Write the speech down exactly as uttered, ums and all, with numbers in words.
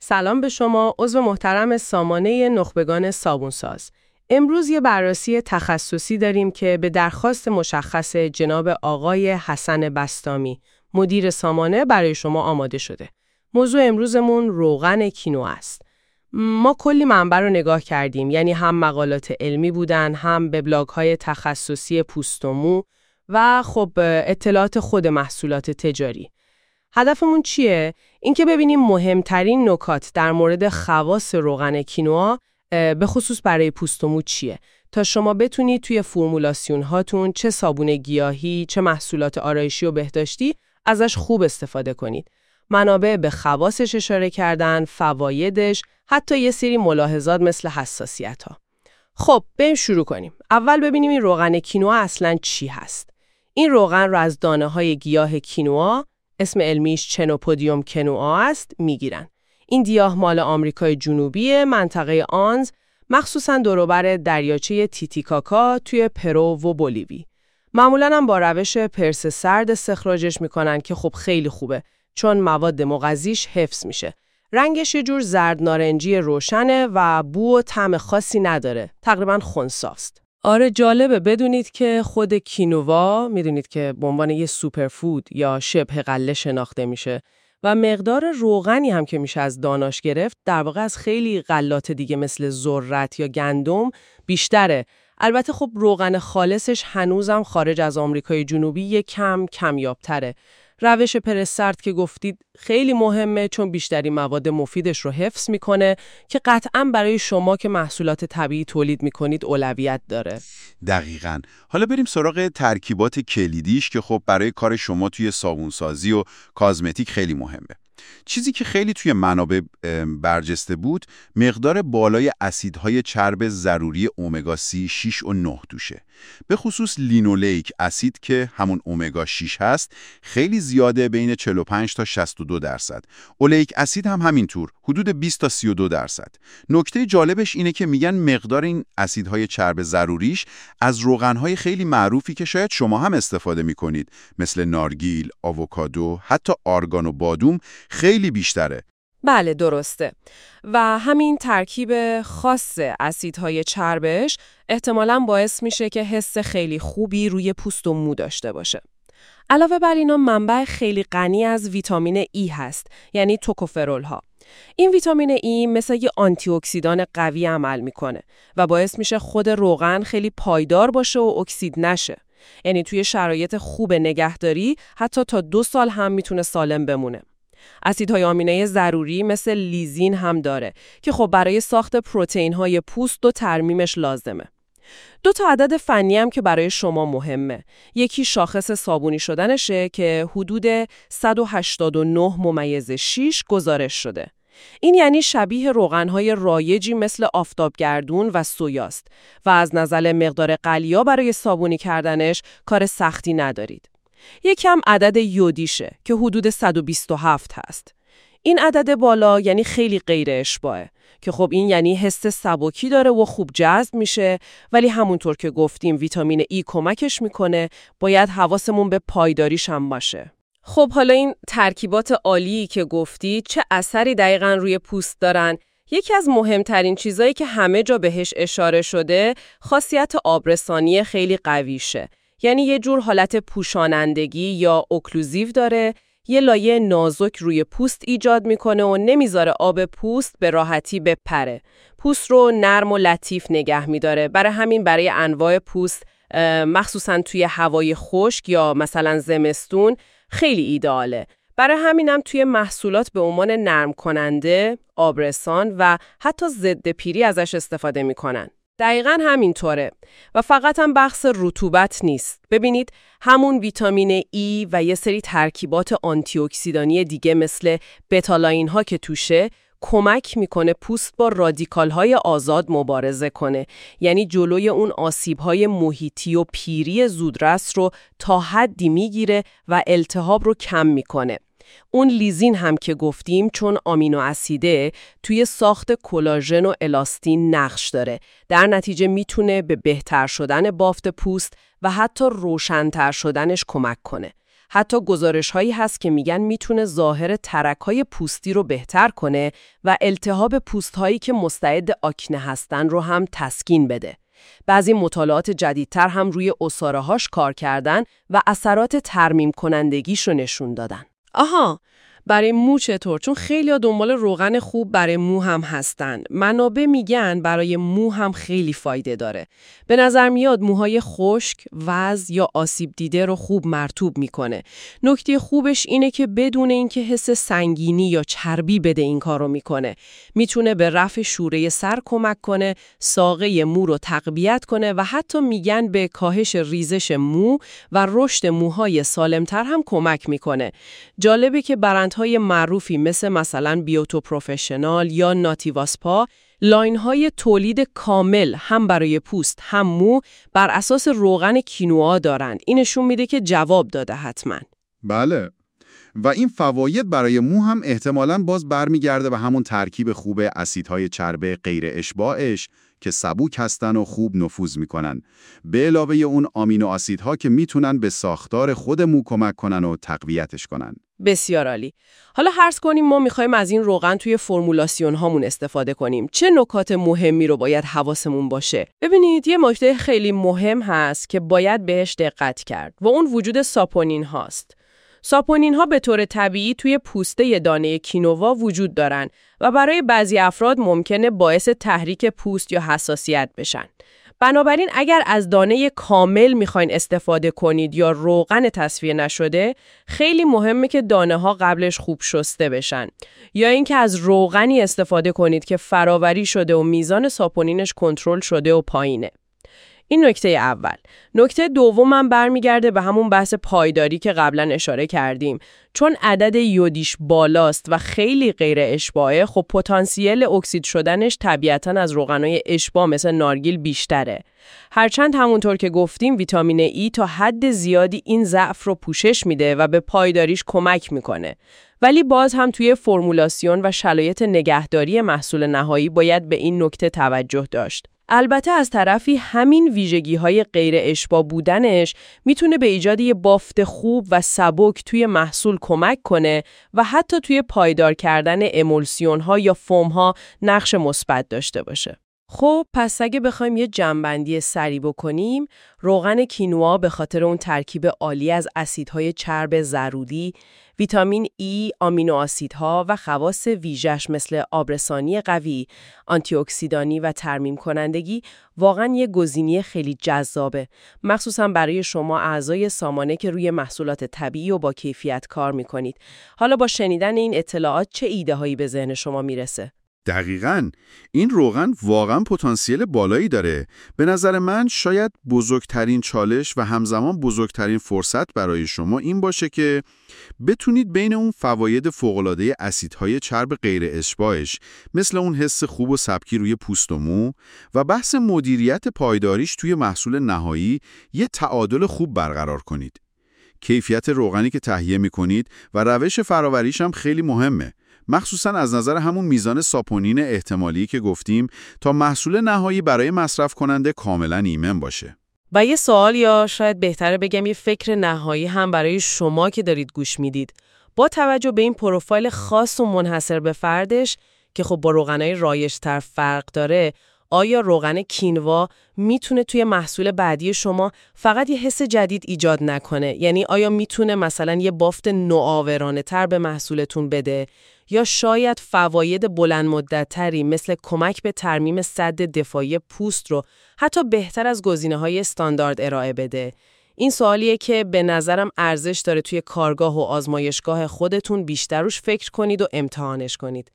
سلام به شما، عضو محترم سامانه نخبگان صابونساز. امروز یه بررسی تخصصی داریم که به درخواست مشخص جناب آقای حسن بسطامی، مدیر سامانه، برای شما آماده شده. موضوع امروزمون روغن کینوا است. ما کلی منبع رو نگاه کردیم، یعنی هم مقالات علمی بودن، هم وبلاگ‌های تخصصی پوست و مو و خب اطلاعات خود محصولات تجاری. هدفمون چیه؟ اینکه ببینیم مهمترین نکات در مورد خواص روغن کینوا به خصوص برای پوست و مو چیه، تا شما بتونید توی فرمولاسیون هاتون چه صابون گیاهی، چه محصولات آرایشی و بهداشتی ازش خوب استفاده کنید. منابع به خواصش اشاره کردن، فوایدش، حتی یه سری ملاحظات مثل حساسیت ها. خب بریم شروع کنیم. اول ببینیم این روغن کینوا اصلاً چی هست. این روغن رو از دانه های گیاه کینوا، اسم علمیش چنوپودیوم کنوا است، میگیرن. این گیاه مال آمریکای جنوبی، منطقه آنز، مخصوصاً دوروبر دریاچه تیتیکاکا توی پرو و بولیوی. معمولاً هم با روش پرس سرد استخراجش میکنن که خب خیلی خوبه، چون مواد مغذیش حفظ میشه. رنگش یه جور زرد نارنجی روشنه و بو و طعم خاصی نداره، تقریباً خنثی‌ست. آره جالبه بدونید که خود کینوا میدونید که به عنوان یه سوپرفود یا شبه غله شناخته میشه و مقدار روغنی هم که میشه از داناش گرفت در واقع از خیلی غلات دیگه مثل ذرت یا گندم بیشتره. البته خب روغن خالصش هنوزم خارج از آمریکای جنوبی یه کم کمیابتره. روش پرس سرد که گفتید خیلی مهمه، چون بیشتری مواد مفیدش رو حفظ میکنه که قطعاً برای شما که محصولات طبیعی تولید میکنید اولویت داره. دقیقاً. حالا بریم سراغ ترکیبات کلیدیش که خب برای کار شما توی صابونسازی و کازمتیک خیلی مهمه. چیزی که خیلی توی منابع برجسته بود، مقدار بالای اسیدهای چرب ضروری امگا سی، شش و نه توشه. به خصوص لینولیک اسید که همون امگا شش هست، خیلی زیاده، بین چهل و پنج تا شصت و دو درصد. اولیک اسید هم همینطور، حدود بیست تا سی و دو درصد. نکته جالبش اینه که میگن مقدار این اسیدهای چرب ضروریش از روغنهای خیلی معروفی که شاید شما هم استفاده میکنید، مثل نارگیل، آووکادو، حتی آرگان و بادوم، خیلی بیشتره. بله درسته. و همین ترکیب خاص اسیدهای چربش احتمالاً باعث میشه که حس خیلی خوبی روی پوست و مو داشته باشه. علاوه بر اینا منبع خیلی غنی از ویتامین ای هست، یعنی توکوفرول ها. این ویتامین ای مثل یه آنتی اکسیدان قوی عمل میکنه و باعث میشه خود روغن خیلی پایدار باشه و اکسید نشه. یعنی توی شرایط خوب نگهداری حتی تا دو سال هم میتونه سالم بمونه. اسیدهای آمینه ضروری مثل لیزین هم داره که خب برای ساخت پروتئین‌های پوست و ترمیمش لازمه. دو تا عدد فنی هم که برای شما مهمه. یکی شاخص صابونی شدنشه که حدود صد و هشتاد و نه ممیز شش گزارش شده. این یعنی شبیه روغن‌های رایجی مثل آفتابگردون و سویاست و از نظر مقدار قلیا برای صابونی کردنش کار سختی ندارید. یکم عدد یودیشه که حدود صد و بیست و هفت هست. این عدد بالا یعنی خیلی غیر اشباعه که خب این یعنی حس سبکی داره و خوب جذب میشه، ولی همونطور که گفتیم ویتامین ای کمکش میکنه، باید حواسمون به پایداریش هم باشه. خب حالا این ترکیبات عالی که گفتی چه اثری دقیقاً روی پوست دارن؟ یکی از مهمترین چیزایی که همه جا بهش اشاره شده خاصیت آبرسانی خیلی قویشه. یعنی یه جور حالت پوشانندگی یا اوکلوزیو داره، یه لایه نازک روی پوست ایجاد میکنه و نمیذاره آب پوست به راحتی بپره. پوست رو نرم و لطیف نگه میداره. برای همین برای انواع پوست مخصوصاً توی هوای خشک یا مثلا زمستون خیلی ایدئاله. برای همینم توی محصولات به عنوان نرم کننده، آبرسان و حتی ضد پیری ازش استفاده میکنن. دقیقاً همینطوره و فقط هم بحث رطوبت نیست. ببینید همون ویتامین ای و یه سری ترکیبات آنتی اکسیدانی دیگه مثل بتالاین ها که توشه کمک میکنه پوست با رادیکال های آزاد مبارزه کنه، یعنی جلوی اون آسیب های محیطی و پیری زودرس رو تا حدی میگیره و التهاب رو کم میکنه. اون لیزین هم که گفتیم چون آمینو اسیده توی ساخت کلاژن و الاستین نقش داره، در نتیجه میتونه به بهتر شدن بافت پوست و حتی روشن‌تر شدنش کمک کنه. حتی گزارش‌هایی هست که میگن میتونه ظاهر ترک‌های پوستی رو بهتر کنه و التهاب پوست‌هایی که مستعد آکنه هستن رو هم تسکین بده. بعضی مطالعات جدیدتر هم روی عصاره‌هاش کار کردن و اثرات ترمیم کنندگیش رو نشون دادن. آها، برای مو چطور؟ چون خیلی‌ها دنبال روغن خوب برای مو هم هستن. منابع میگن برای مو هم خیلی فایده داره. به نظر میاد موهای خشک، وز یا آسیب دیده رو خوب مرطوب میکنه. نکته خوبش اینه که بدون اینکه حس سنگینی یا چربی بده این کارو میکنه. میتونه به رفع شوره سر کمک کنه، ساقه مو رو تقویت کنه و حتی میگن به کاهش ریزش مو و رشد موهای سالمتر هم کمک میکنه. جالبه که برند های معروفی مثل مثلا بیوتو پروفشنال یا ناتیواسپا لاین های تولید کامل هم برای پوست هم مو بر اساس روغن کینوا دارند. این نشون میده که جواب داده حتما. بله. و این فواید برای مو هم احتمالاً باز برمیگرده به همون ترکیب خوب اسیدهای چربه غیر اشباعش که سبوک هستن و خوب نفوذ میکنن. به علاوه اون آمینو اسیدها که میتونن به ساختار خود مو کمک کنن و تقویتش کنن. بسیار عالی. حالا فرض کنیم ما میخوایم از این روغن توی فرمولاسیون هامون استفاده کنیم. چه نکات مهمی رو باید حواسمون باشه؟ ببینید یه نکته خیلی مهم هست که باید بهش دقت کرد و اون وجود ساپونین هاست. ساپونین ها به طور طبیعی توی پوسته دانه کینوا وجود دارن و برای بعضی افراد ممکنه باعث تحریک پوست یا حساسیت بشن. بنابراین اگر از دانه کامل میخواین استفاده کنید یا روغن تصفیه نشده، خیلی مهمه که دانه ها قبلش خوب شسته بشن. یا اینکه از روغنی استفاده کنید که فراوری شده و میزان ساپونینش کنترل شده و پایینه. این نکته اول. نکته دومم برمیگرده به همون بحث پایداری که قبلا اشاره کردیم. چون عدد یودیش بالاست و خیلی غیر اشباعه، خب پتانسیل اکسید شدنش طبیعتاً از روغنای اشباع مثل نارگیل بیشتره. هرچند همونطور که گفتیم ویتامین ای تا حد زیادی این ضعف رو پوشش میده و به پایداریش کمک میکنه. ولی باز هم توی فرمولاسیون و شرایط نگهداری محصول نهایی باید به این نکته توجه داشت. البته از طرفی همین ویژگی‌های غیر اشباع بودنش میتونه به ایجاد یه بافت خوب و سبک توی محصول کمک کنه و حتی توی پایدار کردن امولسیون‌ها یا فوم‌ها نقش مثبت داشته باشه. خب پس اگه بخوایم یه جمع‌بندی سریع بکنیم، روغن کینوا به خاطر اون ترکیب عالی از اسیدهای چرب ضروری، ویتامین ای، آمینو اسیدها و خواص ویژه‌اش مثل آبرسانی قوی، آنتی اکسیدانی و ترمیم کنندگی واقعاً یه گزینه خیلی جذابه، مخصوصاً برای شما اعضای سامانه که روی محصولات طبیعی و با کیفیت کار می‌کنید. حالا با شنیدن این اطلاعات چه ایده‌هایی به ذهن شما میرسه؟ دقیقاً. این روغن واقعاً پتانسیل بالایی داره. به نظر من شاید بزرگترین چالش و همزمان بزرگترین فرصت برای شما این باشه که بتونید بین اون فواید فوق‌العاده اسیدهای چرب غیر اشباعش مثل اون حس خوب و سبکی روی پوست و مو و بحث مدیریت پایداریش توی محصول نهایی یه تعادل خوب برقرار کنید. کیفیت روغنی که تهیه می‌کنید و روش فراوریش هم خیلی مهمه. مخصوصاً از نظر همون میزان ساپونین احتمالی که گفتیم تا محصول نهایی برای مصرف کننده کاملاً ایمن باشه. و یه سوال یا شاید بهتره بگم یه فکر نهایی هم برای شما که دارید گوش میدید. با توجه به این پروفایل خاص و منحصر به فردش که خب با روغنای رایج‌تر فرق داره، آیا روغن کینوا میتونه توی محصول بعدی شما فقط یه حس جدید ایجاد نکنه؟ یعنی آیا میتونه مثلا یه بافت نوآورانه تر به محصولتون بده یا شاید فواید بلند مدت تری مثل کمک به ترمیم سد دفاعی پوست رو حتی بهتر از گزینه‌های استاندارد ارائه بده؟ این سوالیه که به نظرم ارزش داره توی کارگاه و آزمایشگاه خودتون بیشتر روش فکر کنید و امتحانش کنید.